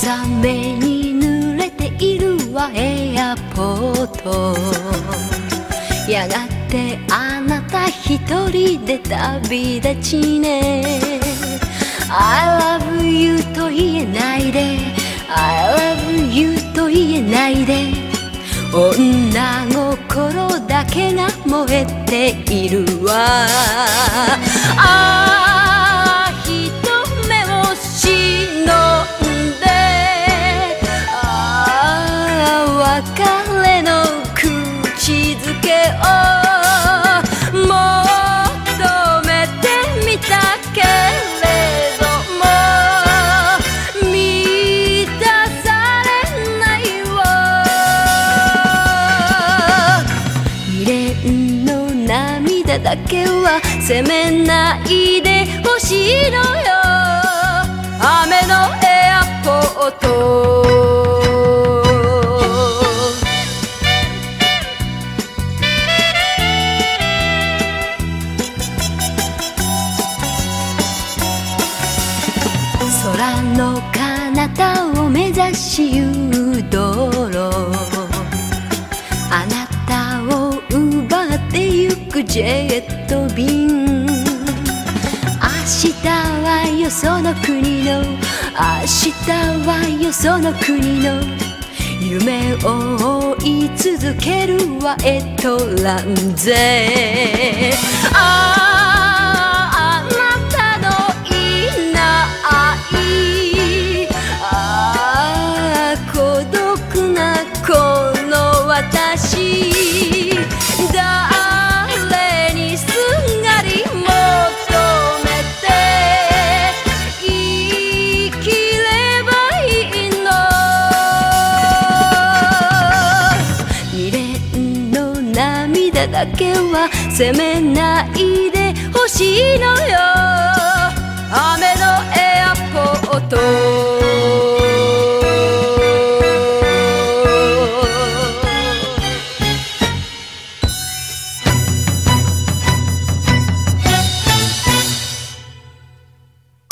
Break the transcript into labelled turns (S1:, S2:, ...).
S1: 小雨に濡れているわエアポート。やがてあなた一人で旅立ちね。 I love you と言えないで I love you と言えないで、女心だけが燃えているわ。ああ一目を忍んで、ああ別れの口づけを求めてみたけれども満たされないわ。未練の涙だけは責めないでほしいのよ。雨のエアポート。空の彼方を目指し誘導路、あなたを奪ってゆくジェット便。明日はよその国の、明日はよその国の夢を追い続けるわエトランゼ。あなたのいない孤独なこの私、誰にすがり求めて生きればいいの。未練の涙だけは責めないでほしいのよ。雨のエアポート。